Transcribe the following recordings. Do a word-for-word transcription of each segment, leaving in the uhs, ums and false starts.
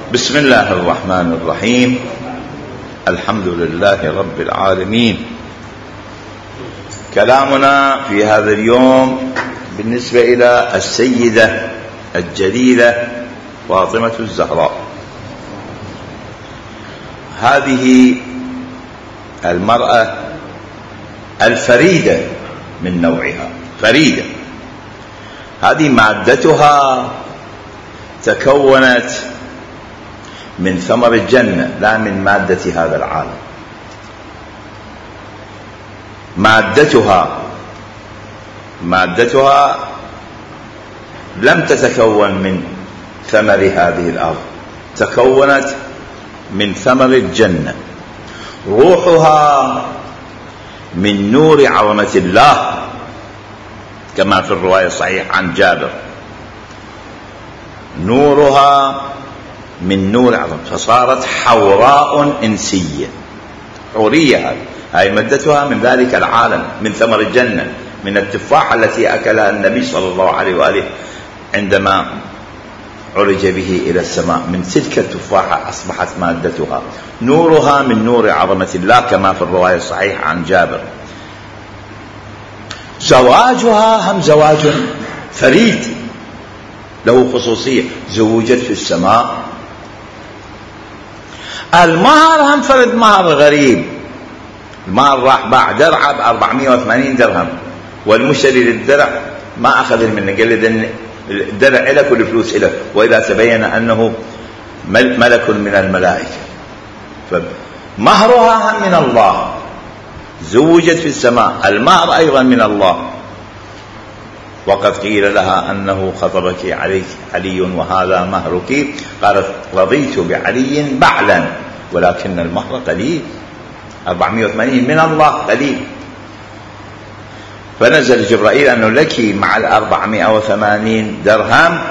بسم الله الرحمن الرحيم. الحمد لله رب العالمين. كلامنا في هذا اليوم بالنسبة إلى السيدة الجليلة فاطمة الزهراء. هذه المرأة الفريدة من نوعها، فريدة. هذه مادتها تكونت من ثمر الجنة لا من مادة هذا العالم. مادتها مادتها لم تتكون من ثمر هذه الأرض، تكونت من ثمر الجنة. روحها من نور عظمة الله كما في الرواية الصحيحة عن جابر، نورها من نور عظمة، فصارت حوراء إنسية، حورية. هاي مادتها من ذلك العالم، من ثمر الجنة، من التفاحة التي أكلها النبي صلى الله عليه وآله عندما عرج به إلى السماء. من تلك التفاحة أصبحت مادتها. نورها من نور عظمة الله كما في الرواية الصحيحة عن جابر. زواجها هم زواج فريد له خصوصية، زوجت في السماء. المهر هم فرد مهر غريب. المهر راح باع درع بأربعمائة وثمانين درهم، والمشتري للدرع ما أخذ منه، قال له الدرع لك والفلوس لك، وإذا تبين أنه ملك من الملائكة. فمهرها هم من الله، زوجت في السماء. المهر أيضا من الله. وقد قيل لها أنه خطبك عليك علي وهذا مهرك، قالت رضيت بعلي بعلا ولكن المهر قليل. أربعمائة وثمانين من الله قليل. فنزل جبرائيل أنه لك مع الأربعمائة وثمانين درهم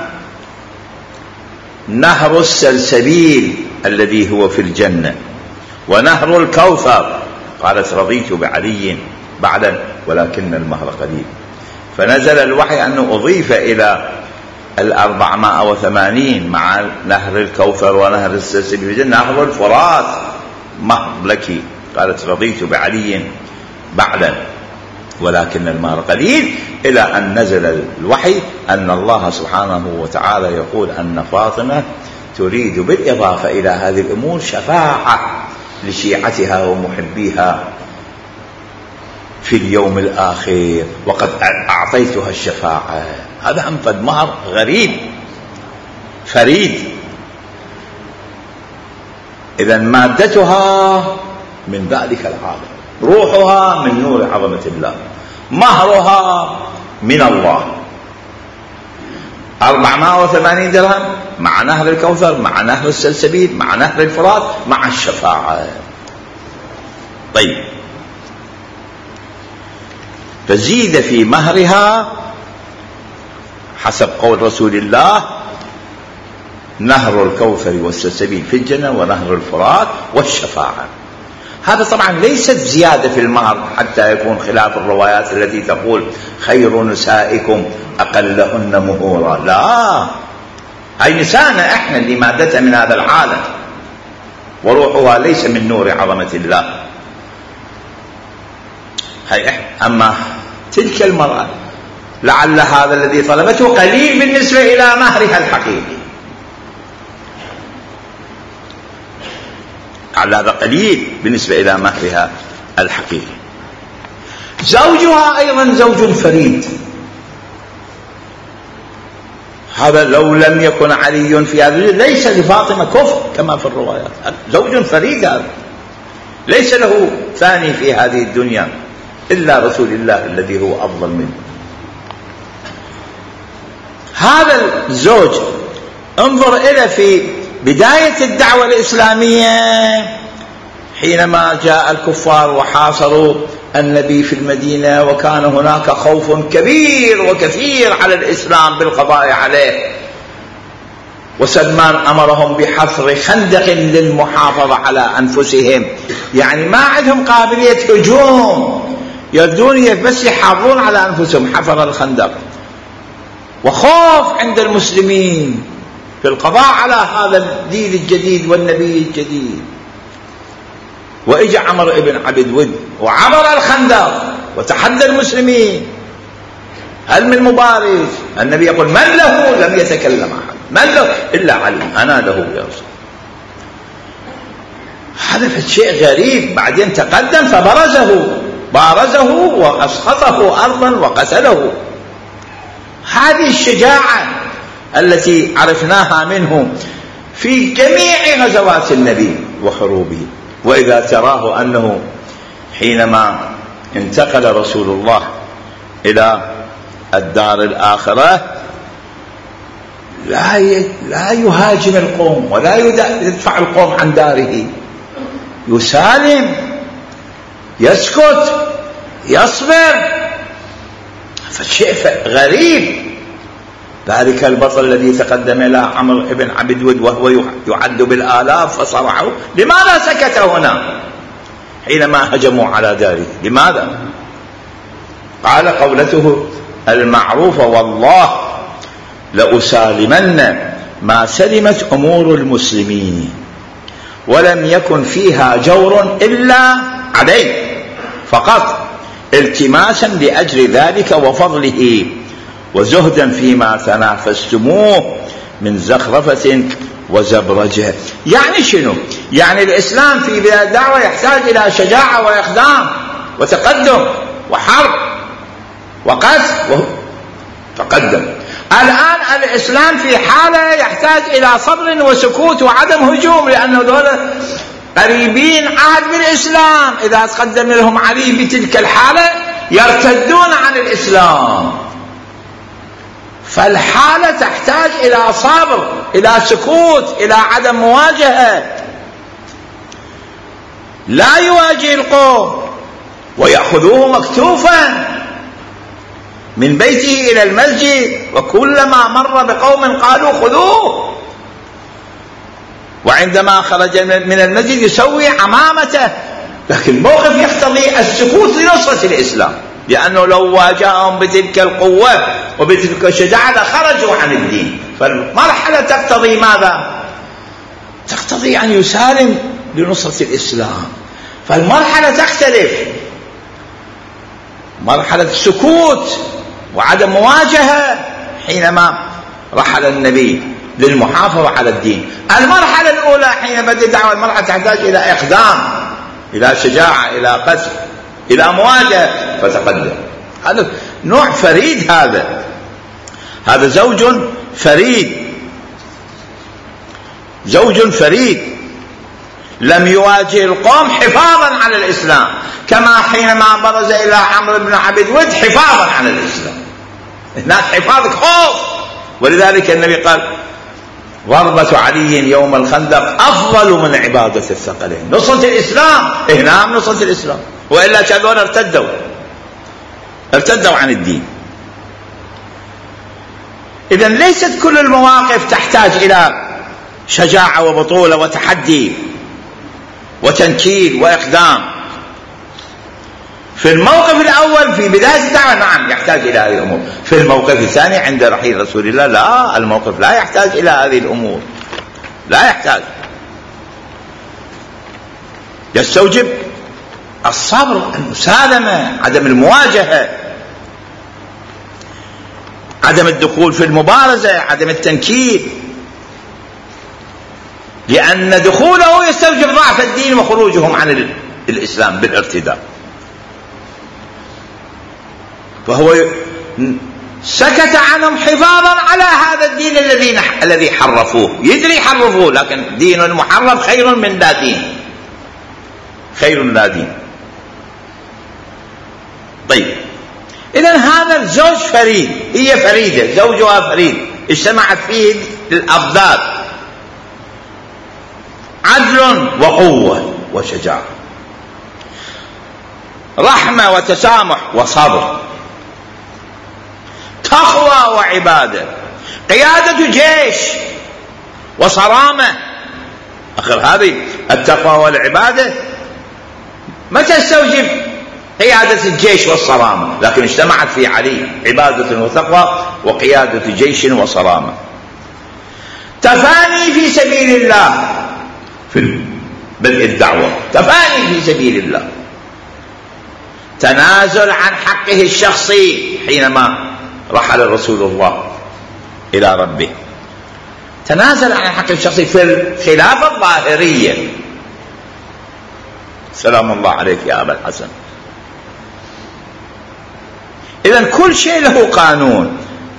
نهر السلسبيل الذي هو في الجنة ونهر الكوثر. قالت رضيت بعلي بعلا ولكن المهر قليل. فنزل الوحي أنه أضيف إلى الأربعمائة وثمانين مع نهر الكوثر ونهر السلسبيل نهر الفرات مهر لك. قالت رضيت بعلي بعلا ولكن المهر قليل، إلى أن نزل الوحي أن الله سبحانه وتعالى يقول أن فاطمة تريد بالإضافة إلى هذه الأمور شفاعة لشيعتها ومحبيها في اليوم الآخر، وقد أعطيتها الشفاعة. هذا أنفذ مهر غريب فريد. إذن مادتها من ذلك العالم، روحها من نور عظمة الله، مهرها من الله. أربعمائة وثمانين درهم مع نهر الكوثر مع نهر السلسبيل مع نهر الفرات مع الشفاعة. طيب، فزيد في مهرها حسب قول رسول الله نهر الكوثر والسلسبيل في الجنة ونهر الفرات والشفاعة. هذا طبعا ليست زيادة في المهر حتى يكون خلاف الروايات التي تقول خير نسائكم أقلهن مهورا. لا، هاي نساءنا احنا اللي مادتها من هذا العالم، وروحها ليس من نور عظمة الله. هاي احنا. أما تلك المرأة لعل هذا الذي طلبته قليل بالنسبة إلى مهرها الحقيقي، على هذا قليل بالنسبة إلى مهرها الحقيقي. زوجها أيضا زوج فريد. هذا لو لم يكن علي في هذا ليس لفاطمة كفر كما في الروايات. زوج فريد، هذا ليس له ثاني في هذه الدنيا إلا رسول الله الذي هو أفضل منه. هذا الزوج انظر إلى في بداية الدعوة الإسلامية حينما جاء الكفار وحاصروا النبي في المدينة، وكان هناك خوف كبير وكثير على الإسلام بالقضاء عليه، وسلمان أمرهم بحفر خندق للمحافظة على أنفسهم. يعني ما عندهم قابلية هجوم، يردون بس يحافظون على أنفسهم. حفر الخندق وخوف عند المسلمين في القضاء على هذا الدين الجديد والنبي الجديد. وإجا عمرو بن عبد ود وعبر الخندق وتحدى المسلمين. هل من مبارز؟ النبي يقول من له؟ لم يتكلم أحد. من له؟ إلا علي، أنا له يا رسول. هذا شيء غريب. بعدين تقدم فبرزه بارزه وأسقطه أرضا وقتله. هذه الشجاعة التي عرفناها منه في جميع غزوات النبي وحروبه. وإذا تراه أنه حينما انتقل رسول الله إلى الدار الآخرة لا لا يهاجم القوم ولا يدفع القوم عن داره، يسالم، يسكت، يصبر. فالشيء غريب. ذلك البطل الذي تقدم إلى عمرو بن عبد ود وهو يعد بالآلاف فصرعه، لماذا سكت هنا حينما هجموا على داره؟ لماذا؟ قال قولته المعروفة والله لأسالمن ما سلمت أمور المسلمين ولم يكن فيها جور إلا علي فقط، التماسا لأجر ذلك وفضله وزهدا فيما تنافستموه من زخرفة وزبرجة. يعني شنو؟ يعني الإسلام في بداية الدعوة يحتاج إلى شجاعة وإقدام وتقدم وحرب وقتل وتقدم. الآن الإسلام في حالة يحتاج إلى صبر وسكوت وعدم هجوم، لأنه دولة قريبين عهد بالإسلام. إذا تقدم لهم علي بتلك الحالة يرتدون عن الإسلام. فالحالة تحتاج إلى صبر، إلى سكوت، إلى عدم مواجهة. لا يواجه القوم ويأخذوه مكتوفا من بيته إلى المسجد، وكلما مر بقوم قالوا خذوه، وعندما خرج من المسجد يسوي عمامته. لكن الموقف يقتضي السكوت لنصرة الإسلام، لأنه لو واجههم بتلك القوة وبتلك الشجاعة لخرجوا عن الدين. فالمرحلة تقتضي ماذا؟ تقتضي أن يسالم لنصرة الإسلام. فالمرحلة تختلف، مرحلة السكوت وعدم مواجهة حينما رحل النبي للمحافظة على الدين. المرحلة الأولى حين بدأ الدعوة المرحلة تحتاج إلى إقدام، إلى شجاعة، إلى قتل، إلى مواجهة فتقدم. هذا نوع فريد، هذا هذا زوج فريد، زوج فريد لم يواجه القوم حفاظا على الإسلام، كما حينما برز إلى عمرو بن عبد ود حفاظا على الإسلام. هناك حفاظ خوف. ولذلك النبي قال ضربة علي يوم الخندق أفضل من عبادة الثقلين. نصرة الإسلام، نعم نصرة الإسلام، وإلا كذول ارتدوا ارتدوا عن الدين. إذن ليست كل المواقف تحتاج إلى شجاعة وبطولة وتحدي وتنكيل وإقدام. في الموقف الأول في بداية الدعوة نعم يحتاج إلى هذه الأمور. في الموقف الثاني عند رحيل رسول الله لا، الموقف لا يحتاج إلى هذه الأمور، لا يحتاج. يستوجب الصبر، المسالمة، عدم المواجهة، عدم الدخول في المبارزة، عدم التنكيل، لأن دخوله يستوجب ضعف الدين وخروجهم عن الإسلام بالارتداد. فهو سكت عنهم حفاظا على هذا الدين الذي الذي حرفوه. يدري حرفوه، لكن دين محرف خير من لا دين، خير لا دين. طيب، إذن هذا الزوج فريد، هي فريدة، زوجها فريد، اجتمعت فيه الأضداد، عدل وقوة وشجاعة، رحمة وتسامح وصبر، تقوى وعبادة، قيادة جيش وصرامة. أخر هذه التقوى والعبادة ما تستوجب قيادة الجيش والصرامة، لكن اجتمعت في علي عبادة وتقوى وقيادة جيش وصرامة. تفاني في سبيل الله في بدء الدعوة، تفاني في سبيل الله، تنازل عن حقه الشخصي حينما رحل رسول الله إلى ربه، تنازل عن حقه الشخصي في الخلافة الظاهرية. سلام الله عليك يا أبا الحسن. إذن كل شيء له قانون.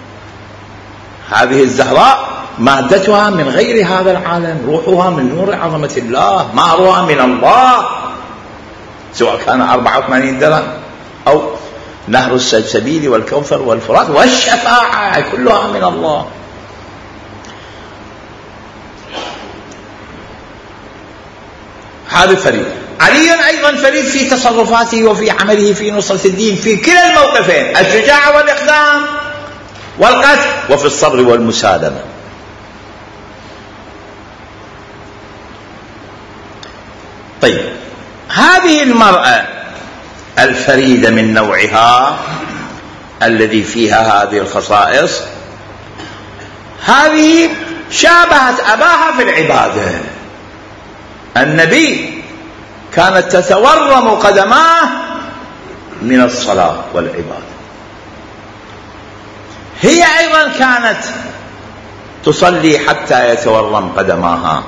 هذه الزهراء مادتها من غير هذا العالم، روحها من نور عظمة الله، مهرها من الله، سواء كان أربعة وثمانين درهم أو نهر السلسبيل والكوثر والفرات والشفاعة، كلها من الله. هذا فريد. علي أيضا فريد في تصرفاته وفي عمله في نصرة الدين في كلا الموقفين، الشجاعة والإقدام والقتل، وفي الصبر والمسالمة. طيب، هذه المرأة الفريدة من نوعها الذي فيها هذه الخصائص، هذه شابهت أباها في العبادة. النبي كانت تتورم قدماه من الصلاة والعبادة، هي أيضا كانت تصلي حتى يتورم قدماها،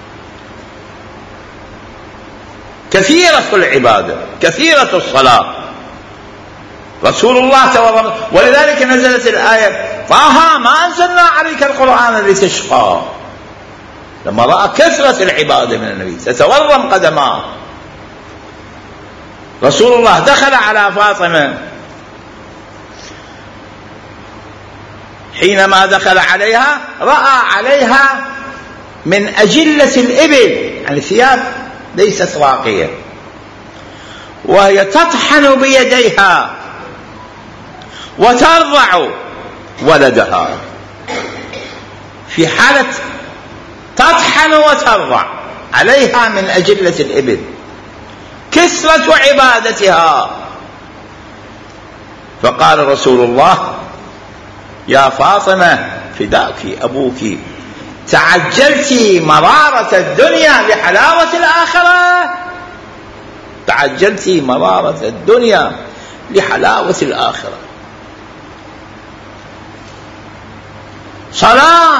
كثيرة العبادة، كثيرة الصلاة. رسول الله تورم، ولذلك نزلت الآية طه ما أنزلنا عليك القرآن لتشقى، لما رأى كثرة العبادة من النبي تتورم قدماه. رسول الله دخل على فاطمة، حينما دخل عليها رأى عليها من أجلة الإبل، يعني ثياب ليست راقية، وهي تطحن بيديها وترضع ولدها، في حالة تطحن وترضع عليها من أجلة الإبل، كثرة عبادتها. فقال رسول الله يا فاطمة فداك أبوك، تعجلت مرارة الدنيا لحلاوة الآخرة، تعجلت مرارة الدنيا لحلاوة الآخرة. صلاة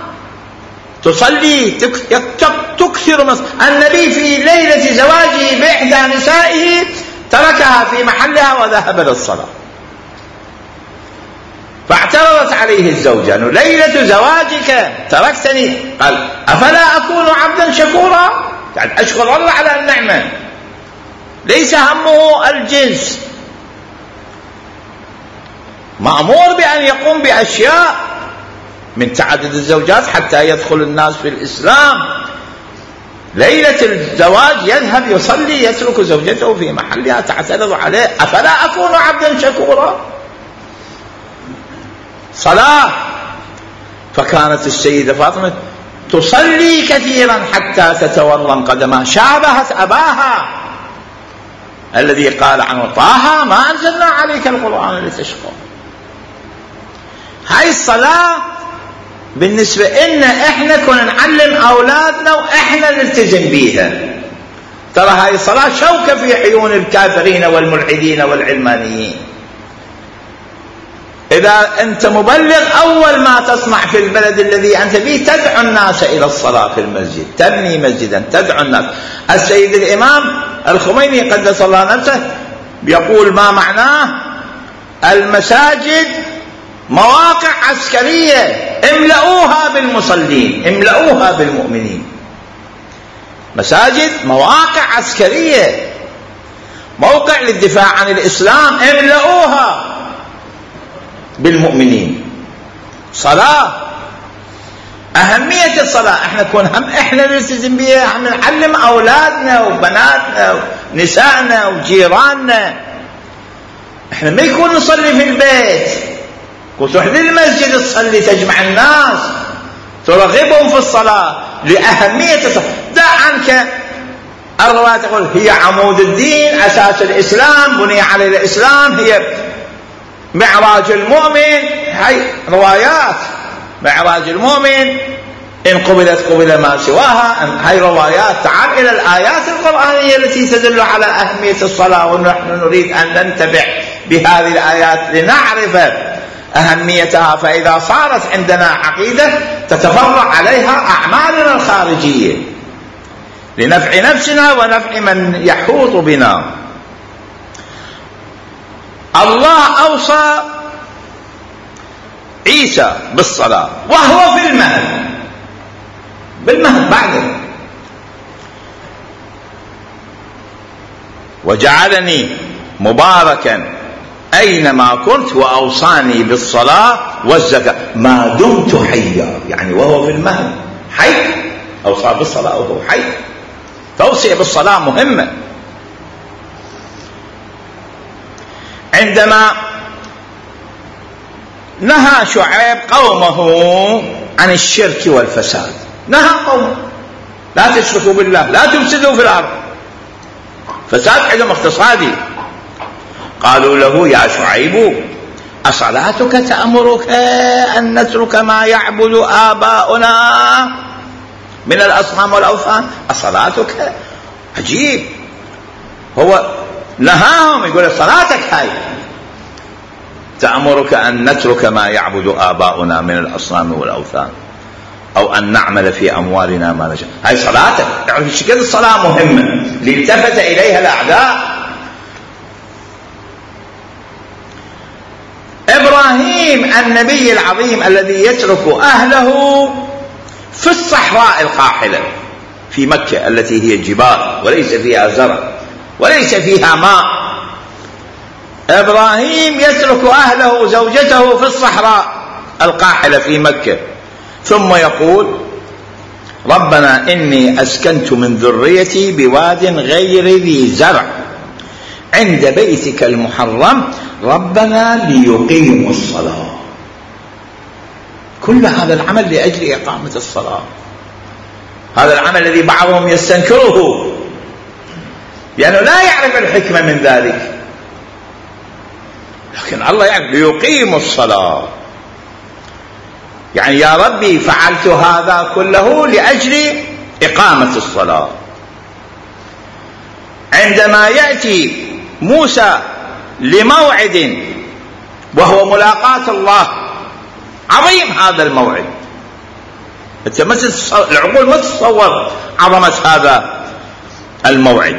تصلي تكثر مصر. النبي في ليلة زواجه بإحدى نسائه تركها في محلها وذهب للصلاة، فاعترضت عليه الزوجة أنه ليلة زواجك تركتني، قال أفلا أكون عبدا شكورا، يعني أشكر الله على النعمة، ليس همه الجنس، مأمور بأن يقوم بأشياء من تعدد الزوجات حتى يدخل الناس في الإسلام. ليلة الزواج يذهب يصلي يترك زوجته في محلها تعترض عليه، أفلا أكون عبدا شكورا. صلاة. فكانت السيدة فاطمة تصلي كثيرا حتى تتورم قدمها، شابهت أباها الذي قال عنه طه ما أنزلنا عليك القرآن لتشقى. هاي الصلاة بالنسبة إلنا إحنا كنا نعلم أولادنا وإحنا نلتزم بيها. ترى هاي الصلاة شوكة في عيون الكافرين والملحدين والعلمانيين. إذا أنت مبلغ أول ما تصنع في البلد الذي أنت فيه تدعو الناس إلى الصلاة في المسجد، تبني مسجدا تدعو الناس. السيد الإمام الخميني قدس الله نفسه يقول ما معناه المساجد مواقع عسكرية املؤوها بالمصلين، املؤوها بالمؤمنين. مساجد مواقع عسكرية، موقع للدفاع عن الإسلام، املؤوها بالمؤمنين. صلاة، أهمية الصلاة احنا كون هم احنا نلتزم بها، هم نعلم أولادنا وبناتنا ونسائنا وجيراننا. احنا ما يكون نصلي في البيت، كون تروح للمسجد تصلي تجمع الناس ترغبهم في الصلاة لأهمية الصلاة. دع عنك الرواية تقول هي عمود الدين، أساس الإسلام، بني على الإسلام، هي معراج المؤمن. هاي روايات معراج المؤمن إن قبلت قبل ما سواها. هاي روايات. تعال إلى الآيات القرآنية التي تدل على أهمية الصلاة، ونحن نريد أن ننتبه بهذه الآيات لنعرف أهميتها، فإذا صارت عندنا عقيدة تتفرع عليها أعمالنا الخارجية لنفع نفسنا ونفع من يحوط بنا. الله أوصى عيسى بالصلاة وهو في المهد، بالمهد بعده، وجعلني مباركا أينما كنت وأوصاني بالصلاة والزكاة ما دمت حيا. يعني وهو في المهد حي، أوصى بالصلاة وهو حي. توصية بالصلاة مهمة. عندما نهى شعيب قومه عن الشرك والفساد، نهى قومه لا تشركوا بالله، لا تفسدوا في الأرض، فساد عندهم اقتصادي. قالوا له يا شعيب أصلاتك تأمرك أن نترك ما يعبد آباؤنا من الأصنام والأوثان؟ أصلاتك؟ عجيب. هو نهاهم، يقول صلاتك هاي تأمرك أن نترك ما يعبد آباؤنا من الأصنام والأوثان أو أن نعمل في أموالنا ما نشاء. هاي صلاتك. يعني شكل الصلاة مهمة لالتفت إليها الأعداء. إبراهيم النبي العظيم الذي يترك أهله في الصحراء القاحلة في مكة التي هي جبال وليس فيها زرع وليس فيها ماء. إبراهيم يترك أهله زوجته في الصحراء القاحلة في مكة، ثم يقول ربنا إني أسكنت من ذريتي بواد غير ذي زرع عند بيتك المحرم ربنا ليقيموا الصلاة. كل هذا العمل لأجل إقامة الصلاة. هذا العمل الذي بعضهم يستنكره لأنه لا يعرف الحكمة من ذلك، لكن الله يعرف. ليقيموا الصلاة يعني يا ربي فعلت هذا كله لأجل إقامة الصلاة. عندما يأتي موسى لموعد وهو ملاقاة الله، عظيم هذا الموعد، انت ما تتصور، العقول ما تتصور عظمة هذا الموعد.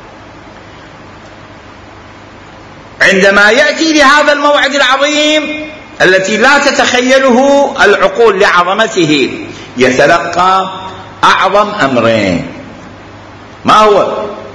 عندما يأتي لهذا الموعد العظيم التي لا تتخيله العقول لعظمته، يتلقى أعظم أمرين. ما هو؟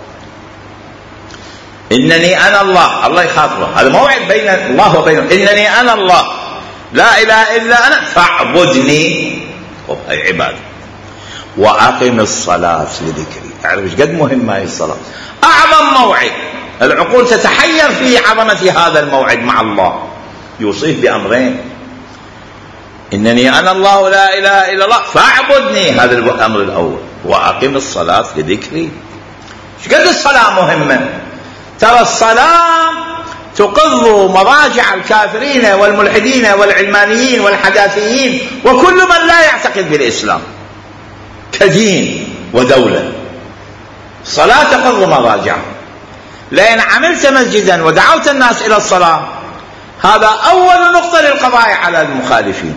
إنني أنا الله. الله يخاطبه، هذا موعد بين الله وبينه. إنني أنا الله لا إله إلا أنا فاعبدني. هاي عبادة. وأقم الصلاة لذكري. أعرف إيش قد مهمة هاي الصلاة. أعظم موعد، العقول تتحير في عظمة هذا الموعد مع الله. يوصيه بأمرين: إنني أنا الله لا إله إلا الله فاعبدني، هذا الأمر الأول، وأقم الصلاة لذكري. إيش قد الصلاة مهمة. ترى الصلاة تقض مضاجع الكافرين والملحدين والعلمانيين والحداثيين وكل من لا يعتقد بالإسلام كدين ودولة. الصلاة تقض مضاجع. لأن عملت مسجدا ودعوت الناس إلى الصلاة، هذا أول نقطة للقضاء على المخالفين.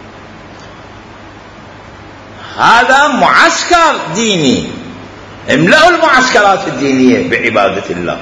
هذا معسكر ديني، املأوا المعسكرات الدينية بعبادة الله.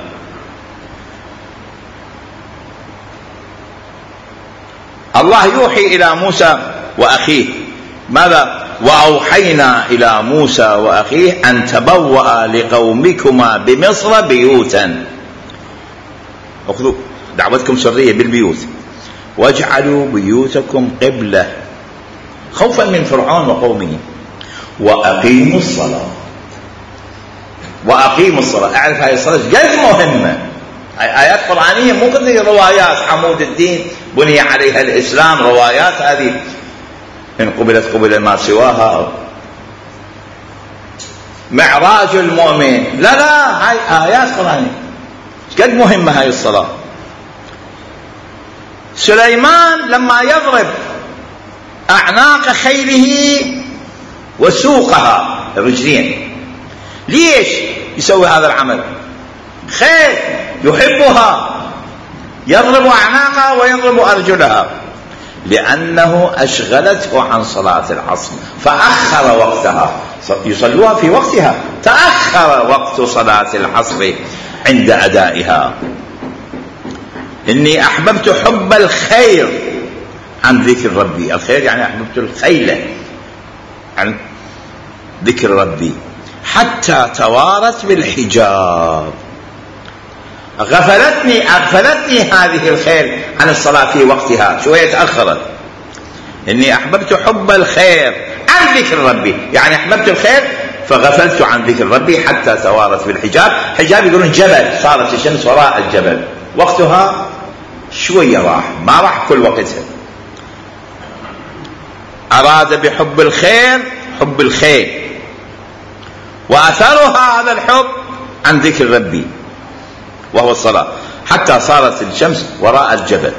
الله يوحي إلى موسى وأخيه ماذا؟ وأوحينا إلى موسى وأخيه أن تبوأ لقومكما بمصر بيوتا، أخذوا دعوتكم سرية بالبيوت، واجعلوا بيوتكم قبلة خوفا من فرعون وقومه، وأقيموا الصلاة. وأقيموا الصلاة. أعرف هاي الصلاة جد مهمة. آيات قرآنية مو كذي روايات. عمود الدين بني عليها الإسلام، روايات هذه إن قبلت قبل ما سواها. معراج المؤمن، لا لا، هاي آيات قرآنية قد مهمة هاي الصلاة. سليمان لما يضرب أعناق خيله وسوقها الرجلين. ليش يسوي هذا العمل؟ خير، يحبها، يضرب أعناقها ويضرب أرجلها، لأنه أشغلته عن صلاة العصر فأخر وقتها. يصلوها في وقتها، تأخر وقت صلاة العصر عند أدائها. إني أحببت حب الخير عن ذكر ربي. الخير يعني أحببت الخيل عن ذكر ربي حتى توارت بالحجاب. غفلتني أغفلتني هذه الخير عن الصلاة في وقتها، شوية تأخرت. إني أحببت حب الخير عن ذكر ربي، يعني أحببت الخير فغفلت عن ذكر ربي حتى توارت بالحجاب. حجاب يقولون جبل، صارت الشمس وراء الجبل، وقتها شوية راح، ما راح كل وقتها. أراد بحب الخير حب الخير، وأثرها هذا الحب عن ذكر ربي وهو الصلاة، حتى صارت الشمس وراء الجبل.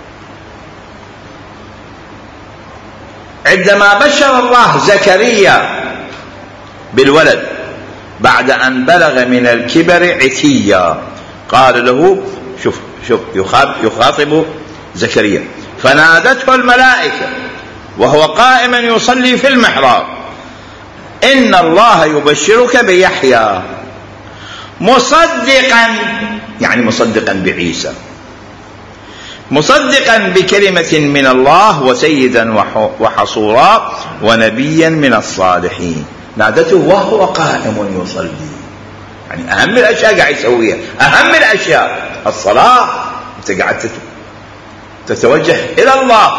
عندما بشر الله زكريا بالولد بعد أن بلغ من الكبر عتيا، قال له، شوف شوف يخاطب زكريا، فنادته الملائكة وهو قائما يصلي في المحراب، إن الله يبشرك بيحيى مصدقا، يعني مصدقا بعيسى، مصدقا بكلمة من الله وسيدا وحصورا ونبيا من الصالحين. نادته وهو قائم يصلي، يعني أهم الأشياء قاعد يسويها، أهم الأشياء الصلاة، أنت قاعد تتوجه إلى الله.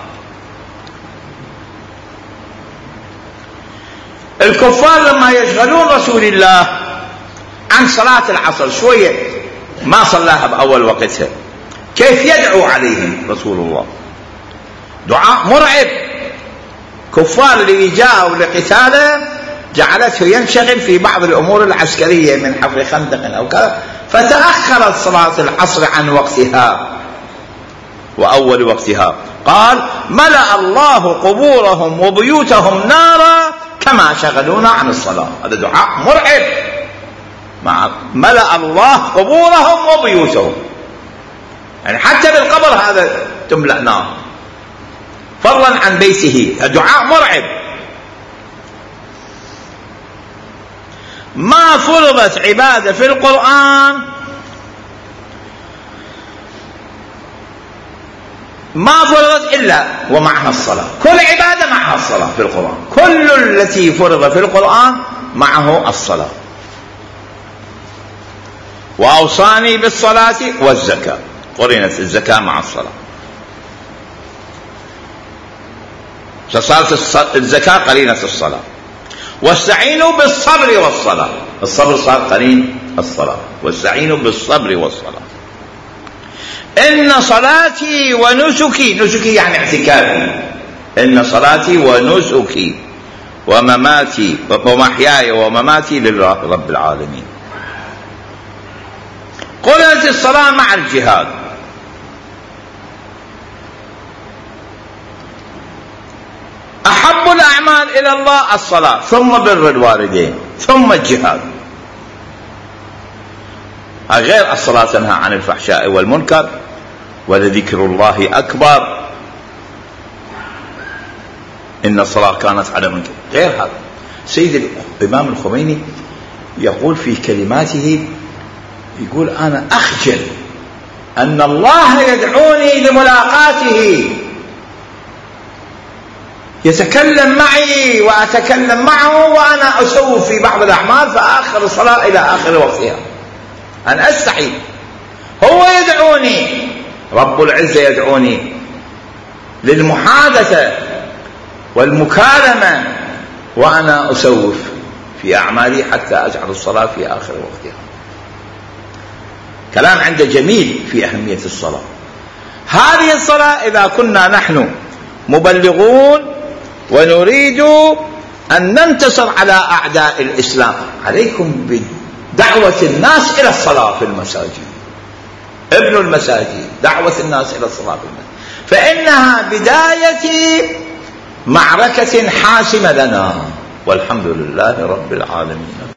الكفار لما يشغلون رسول الله عن صلاة العصر شوية ما صلاها بأول وقتها، كيف يدعو عليهم رسول الله؟ دعاء مرعب. كفار اللي جاءوا لقتاله جعلته ينشغل في بعض الأمور العسكرية من حفر خندق أو كذا، فتأخرت صلاة العصر عن وقتها وأول وقتها. قال ملأ الله قبورهم وبيوتهم نارا كما شغلونا عن الصلاة. هذا دعاء مرعب. مع ملأ الله قبورهم وبيوتهم، يعني حتى بالقبر هذا تملأ نار، فضلا عن بيته. دعاء مرعب. ما فرضت عبادة في القرآن ما فرضت إلا ومعها الصلاة. كل عبادة معها الصلاة في القرآن، كل التي فرض في القرآن معه الصلاة. وأوصاني بالصلاة والزكاة، قرنت الزكاة مع الصلاة، فصارت الزكاة قرينة الصلاة. واستعينوا بالصبر والصلاة، الصبر صار قرين الصلاة. واستعينوا بالصبر والصلاة. إن صلاتي ونسكي، نسكي يعني اعتكافي، إن صلاتي ونسكي ومماتي ومحياي ومماتي لله رب العالمين. قرنت الصلاة مع الجهاد. أحب الأعمال إلى الله الصلاة، ثم بر الوالدين، ثم الجهاد. غير الصلاة تنهى عن الفحشاء والمنكر، ولذكر الله أكبر، إن الصلاة كانت على منكر. غير هذا، سيد الإمام الخميني يقول في كلماته، يقول أنا أخجل أن الله يدعوني لملاقاته، يتكلم معي وأتكلم معه وأنا أسوف في بعض الأعمال فآخر الصلاة إلى آخر وقتها. أنا أستحي، هو يدعوني، رب العزة يدعوني للمحادثة والمكالمة وأنا أسوف في أعمالي حتى أجعل الصلاة في آخر وقتها. كلام عنده جميل في أهمية الصلاة. هذه الصلاة إذا كنا نحن مبلغون ونريد أن ننتصر على أعداء الإسلام، عليكم بدعوة الناس إلى الصلاة في المساجد. ابن المساجد، دعوة الناس إلى الصلاة في المساجد، فإنها بداية معركة حاسمة لنا. والحمد لله رب العالمين.